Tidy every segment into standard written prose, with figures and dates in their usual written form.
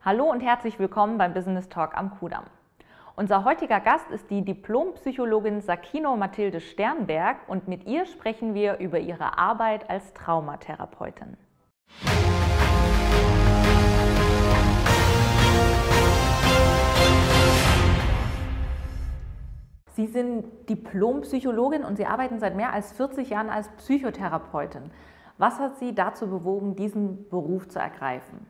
Hallo und herzlich willkommen beim Business Talk am Kudamm. Unser heutiger Gast ist die Diplompsychologin Sakino Mathilde Sternberg und mit ihr sprechen wir über ihre Arbeit als Traumatherapeutin. Sie sind Diplompsychologin und Sie arbeiten seit mehr als 40 Jahren als Psychotherapeutin. Was hat Sie dazu bewogen, diesen Beruf zu ergreifen?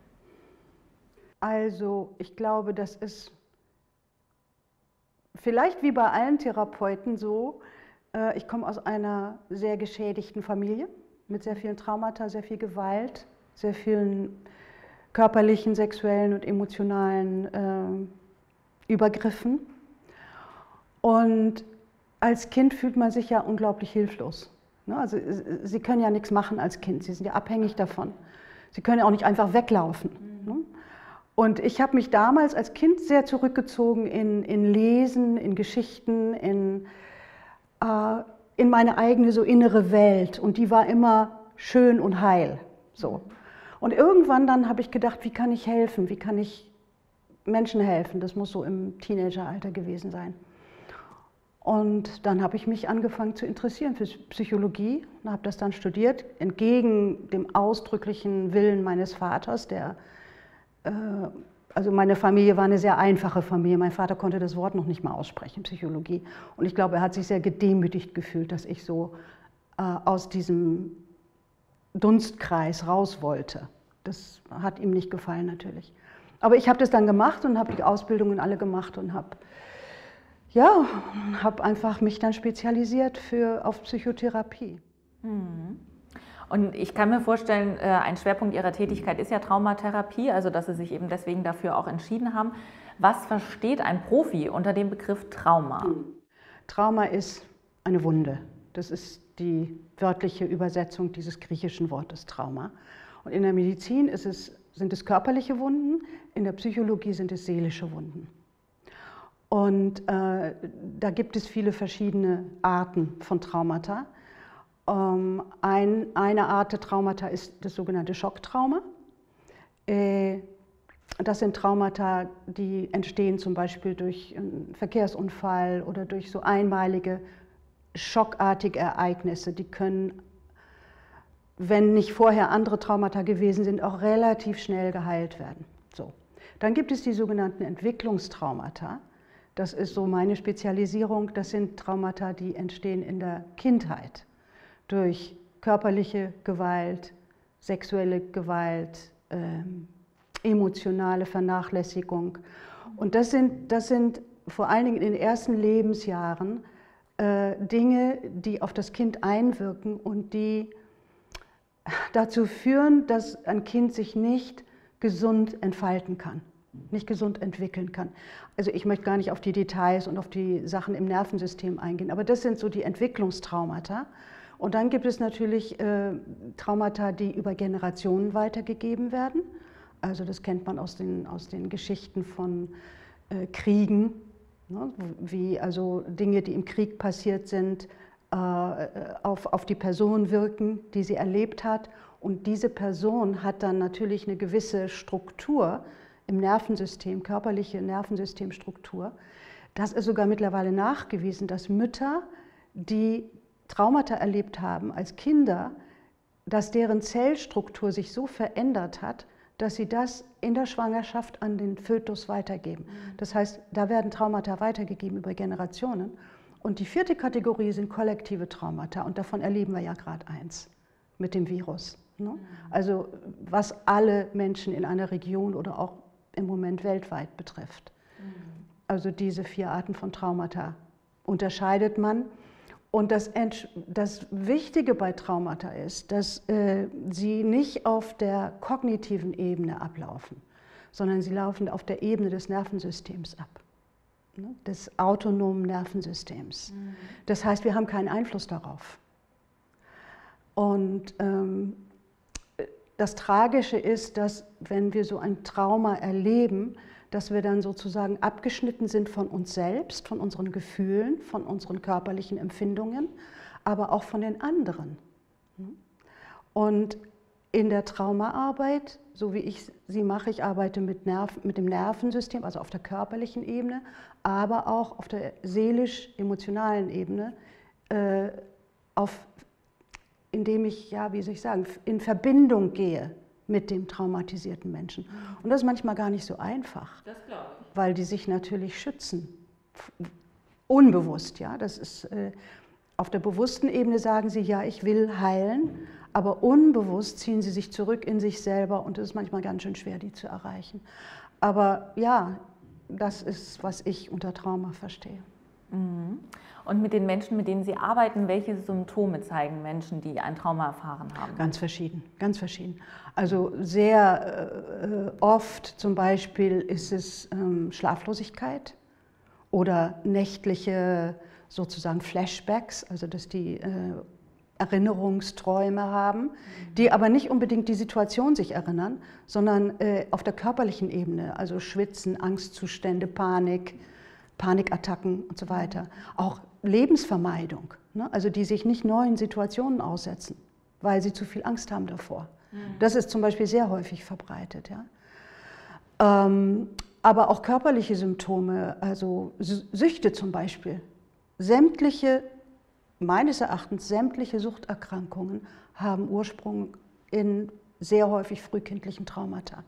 Also ich glaube, das ist vielleicht wie bei allen Therapeuten so, ich komme aus einer sehr geschädigten Familie mit sehr vielen Traumata, sehr viel Gewalt, sehr vielen körperlichen, sexuellen und emotionalen Übergriffen. Und als Kind fühlt man sich ja unglaublich hilflos. Also Sie können ja nichts machen als Kind, Sie sind ja abhängig davon. Sie können ja auch nicht einfach weglaufen. Und ich habe mich damals als Kind sehr zurückgezogen in Lesen, in Geschichten, in meine eigene so innere Welt. Und die war immer schön und heil. So. Und irgendwann dann habe ich gedacht, wie kann ich helfen? Wie kann ich Menschen helfen? Das muss so im Teenageralter gewesen sein. Und dann habe ich mich angefangen zu interessieren für Psychologie und habe das dann studiert, entgegen dem ausdrücklichen Willen meines Vaters, also meine Familie war eine sehr einfache Familie. Mein Vater konnte das Wort noch nicht mal aussprechen, Psychologie. Und ich glaube, er hat sich sehr gedemütigt gefühlt, dass ich so aus diesem Dunstkreis raus wollte. Das hat ihm nicht gefallen natürlich. Aber ich habe das dann gemacht und habe die Ausbildungen alle gemacht und habe einfach mich dann spezialisiert auf Psychotherapie. Und ich kann mir vorstellen, ein Schwerpunkt Ihrer Tätigkeit ist ja Traumatherapie, also dass Sie sich eben deswegen dafür auch entschieden haben. Was versteht ein Profi unter dem Begriff Trauma? Trauma ist eine Wunde. Das ist die wörtliche Übersetzung dieses griechischen Wortes Trauma. Und in der Medizin sind es körperliche Wunden, in der Psychologie sind es seelische Wunden. Und da gibt es viele verschiedene Arten von Traumata. Eine Art der Traumata ist das sogenannte Schocktrauma. Das sind Traumata, die entstehen zum Beispiel durch einen Verkehrsunfall oder durch so einmalige, schockartige Ereignisse. Die können, wenn nicht vorher andere Traumata gewesen sind, auch relativ schnell geheilt werden. So. Dann gibt es die sogenannten Entwicklungstraumata. Das ist so meine Spezialisierung. Das sind Traumata, die entstehen in der Kindheit durch körperliche Gewalt, sexuelle Gewalt, emotionale Vernachlässigung. Und das sind vor allen Dingen in den ersten Lebensjahren Dinge, die auf das Kind einwirken und die dazu führen, dass ein Kind sich nicht gesund entfalten kann, nicht gesund entwickeln kann. Also ich möchte gar nicht auf die Details und auf die Sachen im Nervensystem eingehen, aber das sind so die Entwicklungstraumata. Und dann gibt es natürlich Traumata, die über Generationen weitergegeben werden. Also das kennt man aus den Geschichten von Kriegen, ne? Wie also Dinge, die im Krieg passiert sind, auf die Person wirken, die sie erlebt hat. Und diese Person hat dann natürlich eine gewisse Struktur im Nervensystem, körperliche Nervensystemstruktur. Das ist sogar mittlerweile nachgewiesen, dass Mütter, die Traumata erlebt haben als Kinder, dass deren Zellstruktur sich so verändert hat, dass sie das in der Schwangerschaft an den Fötus weitergeben. Das heißt, da werden Traumata weitergegeben über Generationen. Und die vierte Kategorie sind kollektive Traumata. Und davon erleben wir ja gerade eins mit dem Virus. Ne? Also was alle Menschen in einer Region oder auch im Moment weltweit betrifft. Also diese 4 Arten von Traumata unterscheidet man. Und das Wichtige bei Traumata ist, dass sie nicht auf der kognitiven Ebene ablaufen, sondern sie laufen auf der Ebene des Nervensystems ab, ne? Des autonomen Nervensystems. Das heißt, wir haben keinen Einfluss darauf. Und das Tragische ist, dass wenn wir so ein Trauma erleben, dass wir dann sozusagen abgeschnitten sind von uns selbst, von unseren Gefühlen, von unseren körperlichen Empfindungen, aber auch von den anderen. Und in der Traumaarbeit, so wie ich sie mache, ich arbeite mit dem Nervensystem, also auf der körperlichen Ebene, aber auch auf der seelisch-emotionalen Ebene, indem ich, ja, wie soll ich sagen, in Verbindung gehe mit dem traumatisierten Menschen. Und das ist manchmal gar nicht so einfach, das glaube ich, weil die sich natürlich schützen, unbewusst, ja, das ist, auf der bewussten Ebene sagen sie, ja, ich will heilen, aber unbewusst ziehen sie sich zurück in sich selber und es ist manchmal ganz schön schwer, die zu erreichen. Aber ja, das ist, was ich unter Trauma verstehe. Mhm. Und mit den Menschen, mit denen Sie arbeiten, welche Symptome zeigen Menschen, die ein Trauma erfahren haben? Ganz verschieden, ganz verschieden. Also sehr oft zum Beispiel ist es Schlaflosigkeit oder nächtliche sozusagen Flashbacks, also dass die Erinnerungsträume haben, die aber nicht unbedingt die Situation sich erinnern, sondern auf der körperlichen Ebene, also Schwitzen, Angstzustände, Panik, Panikattacken und so weiter. Auch Lebensvermeidung, ne? Also die sich nicht neuen Situationen aussetzen, weil sie zu viel Angst haben davor. Das ist zum Beispiel sehr häufig verbreitet. Ja? Aber auch körperliche Symptome, also Süchte zum Beispiel. Meines Erachtens sämtliche Suchterkrankungen haben Ursprung in sehr häufig frühkindlichen Traumata.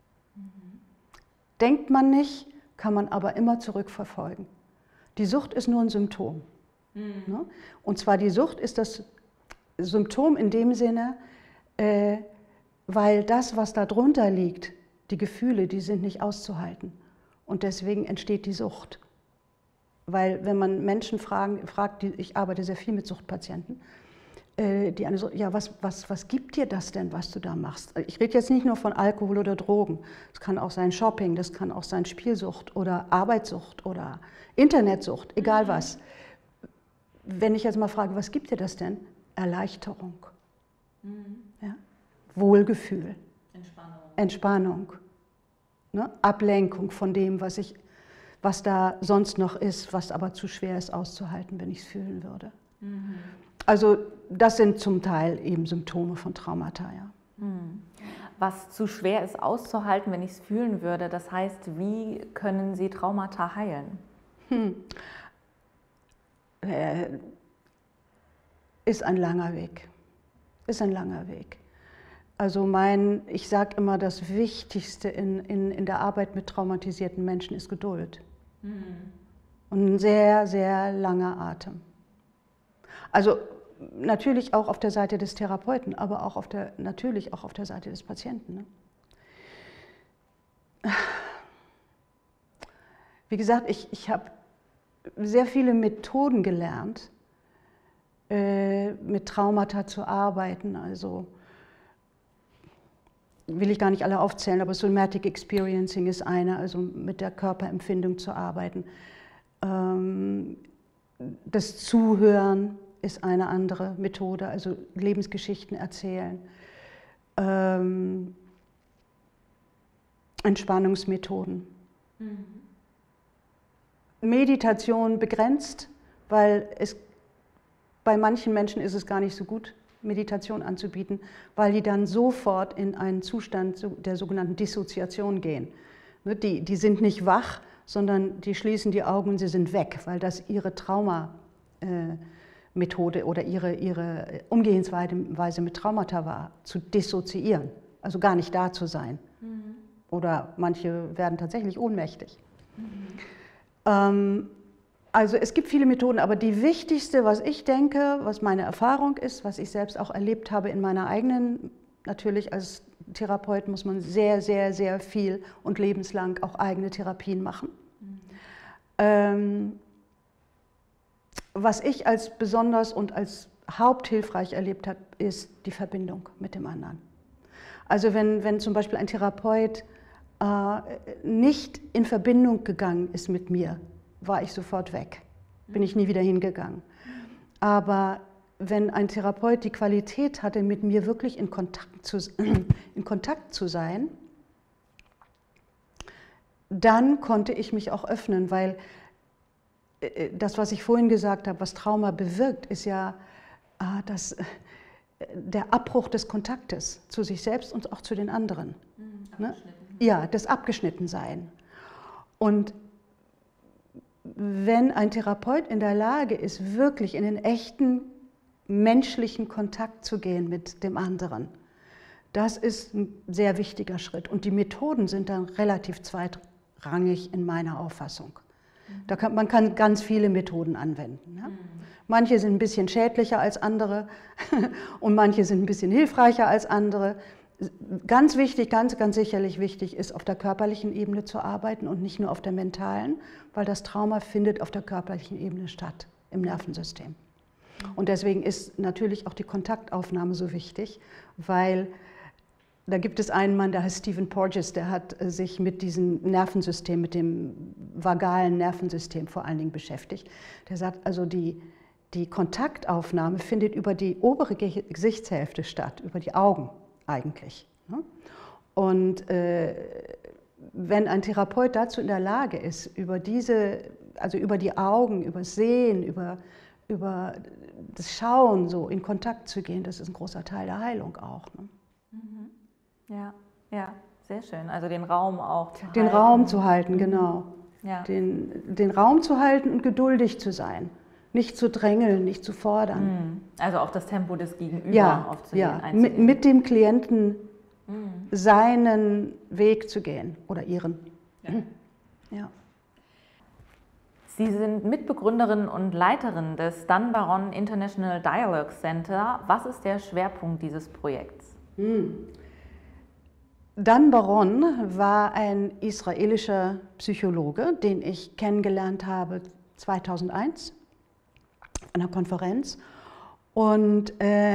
Denkt man nicht, kann man aber immer zurückverfolgen. Die Sucht ist nur ein Symptom. Ne? Und zwar die Sucht ist das Symptom in dem Sinne, weil das, was da drunter liegt, die Gefühle, die sind nicht auszuhalten. Und deswegen entsteht die Sucht. Weil wenn man Menschen fragt, ich arbeite sehr viel mit Suchtpatienten, die eine so, ja, was gibt dir das denn, was du da machst? Ich rede jetzt nicht nur von Alkohol oder Drogen. Es kann auch sein Shopping, das kann auch sein Spielsucht oder Arbeitssucht oder Internetsucht, egal was. Wenn ich jetzt mal frage, was gibt dir das denn? Erleichterung, ja? Wohlgefühl, Entspannung, ne? Ablenkung von dem, was da sonst noch ist, was aber zu schwer ist auszuhalten, wenn ich es fühlen würde. Also das sind zum Teil eben Symptome von Traumata. Ja. Was zu schwer ist auszuhalten, wenn ich es fühlen würde, das heißt, wie können Sie Traumata heilen? Ist ein langer Weg. Ist ein langer Weg. Also ich sage immer, das Wichtigste in der Arbeit mit traumatisierten Menschen ist Geduld. Und ein sehr, sehr langer Atem. Also natürlich auch auf der Seite des Therapeuten, aber auch natürlich auch auf der Seite des Patienten. Ne? Wie gesagt, ich habe sehr viele Methoden gelernt, mit Traumata zu arbeiten. Also will ich gar nicht alle aufzählen, aber Somatic Experiencing ist eine, also mit der Körperempfindung zu arbeiten. Das Zuhören ist eine andere Methode, also Lebensgeschichten erzählen. Entspannungsmethoden. Meditation begrenzt, weil bei manchen Menschen ist es gar nicht so gut, Meditation anzubieten, weil die dann sofort in einen Zustand der sogenannten Dissoziation gehen. Die sind nicht wach, sondern die schließen die Augen und sie sind weg, weil das ihre Traumamethode oder ihre Umgehensweise mit Traumata war, zu dissoziieren, also gar nicht da zu sein. Oder manche werden tatsächlich ohnmächtig. Also es gibt viele Methoden, aber die wichtigste, was ich denke, was meine Erfahrung ist, was ich selbst auch erlebt habe in meiner eigenen, natürlich als Therapeut muss man sehr, sehr, sehr viel und lebenslang auch eigene Therapien machen. Was ich als besonders und als haupthilfreich erlebt habe, ist die Verbindung mit dem anderen. Also wenn zum Beispiel ein Therapeut nicht in Verbindung gegangen ist mit mir, war ich sofort weg, bin ich nie wieder hingegangen. Aber wenn ein Therapeut die Qualität hatte, mit mir wirklich in Kontakt zu sein, dann konnte ich mich auch öffnen, weil das, was ich vorhin gesagt habe, was Trauma bewirkt, ist ja, dass der Abbruch des Kontaktes zu sich selbst und auch zu den anderen. Ne? Abgeschnitten. Ja, das Abgeschnittensein. Und wenn ein Therapeut in der Lage ist, wirklich in den echten menschlichen Kontakt zu gehen mit dem anderen, das ist ein sehr wichtiger Schritt. Und die Methoden sind dann relativ zweitrangig in meiner Auffassung. Man kann ganz viele Methoden anwenden. Ja? Manche sind ein bisschen schädlicher als andere und manche sind ein bisschen hilfreicher als andere. Ganz wichtig, ganz sicherlich wichtig ist, auf der körperlichen Ebene zu arbeiten und nicht nur auf der mentalen, weil das Trauma findet auf der körperlichen Ebene statt, im Nervensystem. Und deswegen ist natürlich auch die Kontaktaufnahme so wichtig, weil da gibt es einen Mann, der heißt Stephen Porges, der hat sich mit diesem Nervensystem, mit dem vagalen Nervensystem vor allen Dingen beschäftigt. Der sagt also, die Kontaktaufnahme findet über die obere Gesichtshälfte statt, über die Augen eigentlich. Und wenn ein Therapeut dazu in der Lage ist, über die Augen, über das Sehen, über das Schauen so in Kontakt zu gehen, das ist ein großer Teil der Heilung auch. Ne? Ja, sehr schön. Also den Raum auch zu halten. Den Raum zu halten, genau. Ja. Den Raum zu halten und geduldig zu sein. Nicht zu drängeln, nicht zu fordern. Also auf das Tempo des Gegenüber aufzugehen, einzugehen. Mit dem Klienten seinen Weg zu gehen oder ihren. Ja. Sie sind Mitbegründerin und Leiterin des Dunbarton International Dialogue Center. Was ist der Schwerpunkt dieses Projekts? Dunbarton war ein israelischer Psychologe, den ich kennengelernt habe 2001 an einer Konferenz. Und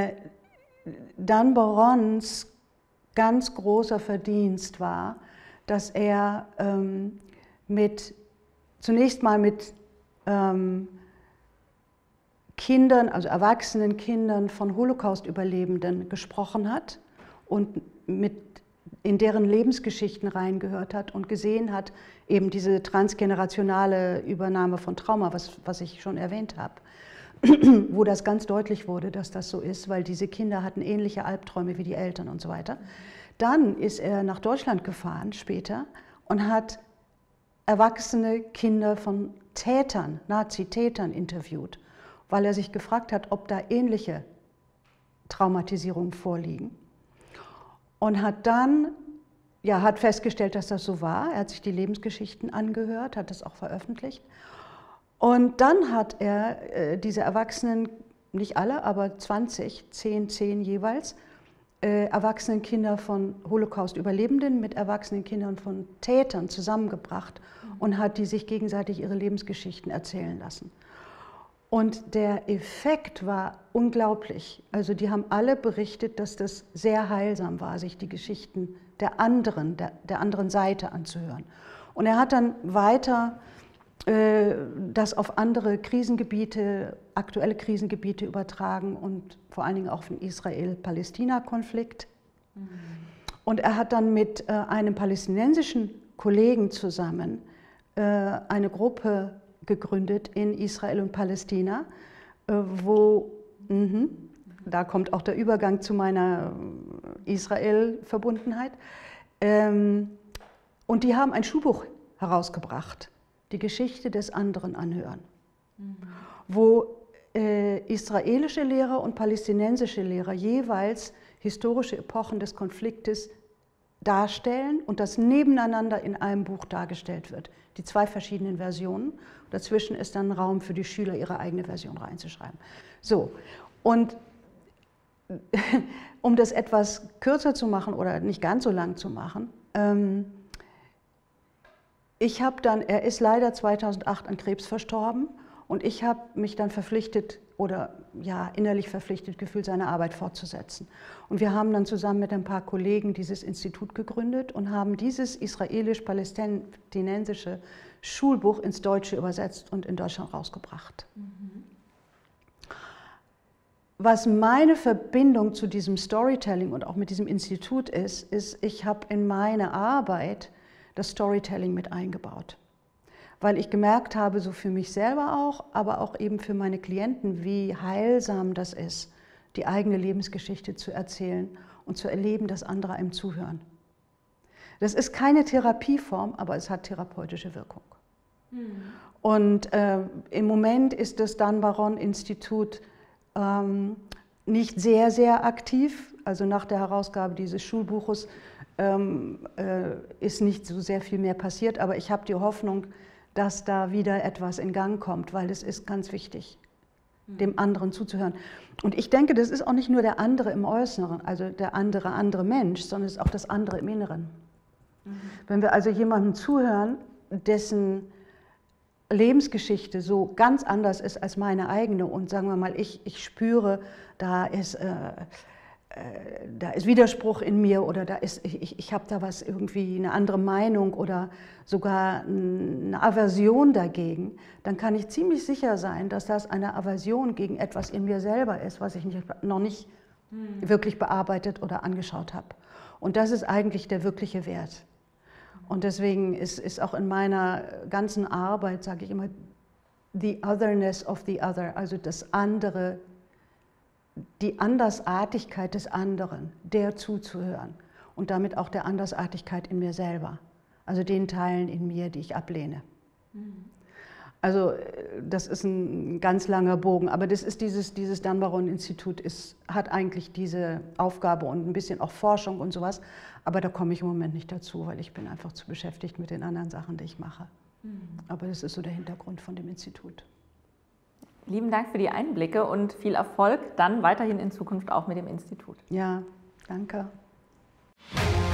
Dunbartons ganz großer Verdienst war, dass er zunächst mal mit Kindern, also erwachsenen Kindern von Holocaust-Überlebenden gesprochen hat und in deren Lebensgeschichten reingehört hat und gesehen hat, eben diese transgenerationale Übernahme von Trauma, was ich schon erwähnt habe, wo das ganz deutlich wurde, dass das so ist, weil diese Kinder hatten ähnliche Albträume wie die Eltern und so weiter. Dann ist er nach Deutschland gefahren später und hat erwachsene Kinder von Tätern, Nazi-Tätern interviewt, weil er sich gefragt hat, ob da ähnliche Traumatisierungen vorliegen. Und hat dann hat festgestellt, dass das so war. Er hat sich die Lebensgeschichten angehört, hat das auch veröffentlicht. Und dann hat er diese Erwachsenen, nicht alle, aber 10 jeweils, erwachsenen Kinder von Holocaust-Überlebenden mit erwachsenen Kindern von Tätern zusammengebracht und hat die sich gegenseitig ihre Lebensgeschichten erzählen lassen. Und der Effekt war unglaublich. Also die haben alle berichtet, dass das sehr heilsam war, sich die Geschichten der anderen Seite anzuhören. Und er hat dann weiter das auf andere Krisengebiete, aktuelle Krisengebiete übertragen und vor allen Dingen auch den Israel-Palästina-Konflikt. Und er hat dann mit einem palästinensischen Kollegen zusammen eine Gruppe gegründet in Israel und Palästina, da kommt auch der Übergang zu meiner Israel-Verbundenheit, und die haben ein Schulbuch herausgebracht, die Geschichte des anderen anhören, wo israelische Lehrer und palästinensische Lehrer jeweils historische Epochen des Konfliktes darstellen und das nebeneinander in einem Buch dargestellt wird. Die zwei verschiedenen Versionen. Dazwischen ist dann Raum für die Schüler, ihre eigene Version reinzuschreiben. So, und um das etwas kürzer zu machen oder nicht ganz so lang zu machen, er ist leider 2008 an Krebs verstorben und ich habe mich dann verpflichtet oder innerlich verpflichtet gefühlt, seine Arbeit fortzusetzen. Und wir haben dann zusammen mit ein paar Kollegen dieses Institut gegründet und haben dieses israelisch-palästinensische Schulbuch ins Deutsche übersetzt und in Deutschland rausgebracht. Was meine Verbindung zu diesem Storytelling und auch mit diesem Institut ist, ich habe in meine Arbeit das Storytelling mit eingebaut. Weil ich gemerkt habe, so für mich selber auch, aber auch eben für meine Klienten, wie heilsam das ist, die eigene Lebensgeschichte zu erzählen und zu erleben, dass andere einem zuhören. Das ist keine Therapieform, aber es hat therapeutische Wirkung. Und im Moment ist das Dan-Baron-Institut nicht sehr, sehr aktiv. Also nach der Herausgabe dieses Schulbuches ist nicht so sehr viel mehr passiert, aber ich habe die Hoffnung, dass da wieder etwas in Gang kommt, weil es ist ganz wichtig, dem anderen zuzuhören. Und ich denke, das ist auch nicht nur der andere im Äußeren, also der andere Mensch, sondern es ist auch das andere im Inneren. Wenn wir also jemandem zuhören, dessen Lebensgeschichte so ganz anders ist als meine eigene und sagen wir mal, ich spüre, da ist Widerspruch in mir oder ich habe da was irgendwie eine andere Meinung oder sogar eine Aversion dagegen, dann kann ich ziemlich sicher sein, dass das eine Aversion gegen etwas in mir selber ist, was ich noch nicht wirklich bearbeitet oder angeschaut habe. Und das ist eigentlich der wirkliche Wert. Und deswegen ist auch in meiner ganzen Arbeit, sage ich immer, the otherness of the other, also das andere, die Andersartigkeit des anderen, der zuzuhören und damit auch der Andersartigkeit in mir selber, also den Teilen in mir, die ich ablehne. Also das ist ein ganz langer Bogen, aber das ist dieses Dan-Baron-Institut hat eigentlich diese Aufgabe und ein bisschen auch Forschung und sowas, aber da komme ich im Moment nicht dazu, weil ich bin einfach zu beschäftigt mit den anderen Sachen, die ich mache. Aber das ist so der Hintergrund von dem Institut. Lieben Dank für die Einblicke und viel Erfolg dann weiterhin in Zukunft auch mit dem Institut. Ja, danke.